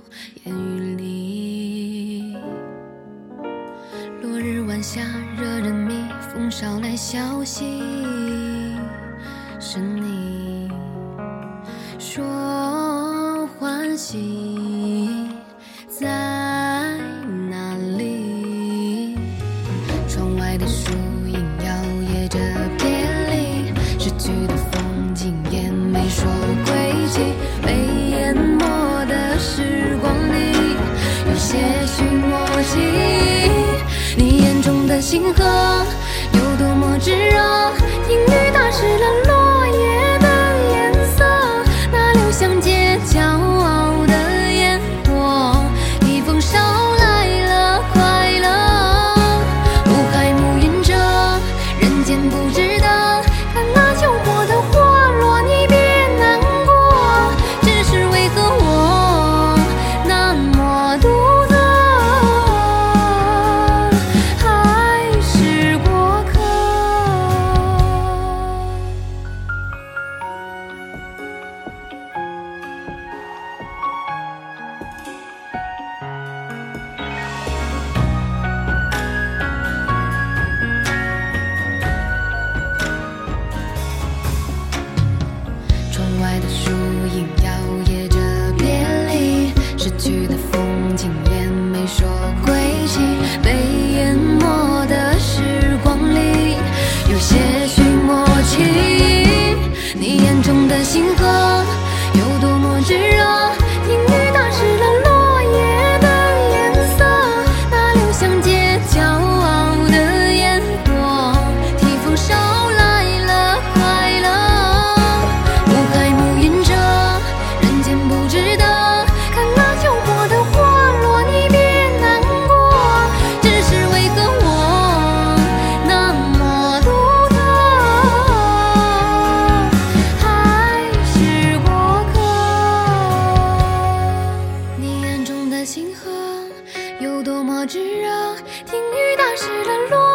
言语里。落日晚霞，惹人迷，风捎来消息，是你说欢喜在哪里？窗外的树影摇曳着别离，逝去的风景也没说归期，被淹没的时光里有些许默契。你眼中的星河有多么炙热，听雨打湿了落叶的颜色，那流向街角傲的烟火，一风捎来了快乐。雾海暮云着，人间不值得，看那秋末的花落，你别难过，只是为何我那么独特，还是过客。窗外的树影摇曳着别离，逝去的风景也没说归期，被淹没的时光里有些许默契。你眼中的星河有多么炙热，听雨打湿了落叶的颜色，那流向街角傲的烟火，提风捎来了快乐。雾海暮云着，人间不值得，看那秋末的花落，你别难过，只是为何我那么独特，还是过客。你眼中的星河有多么炙热，听雨打湿了落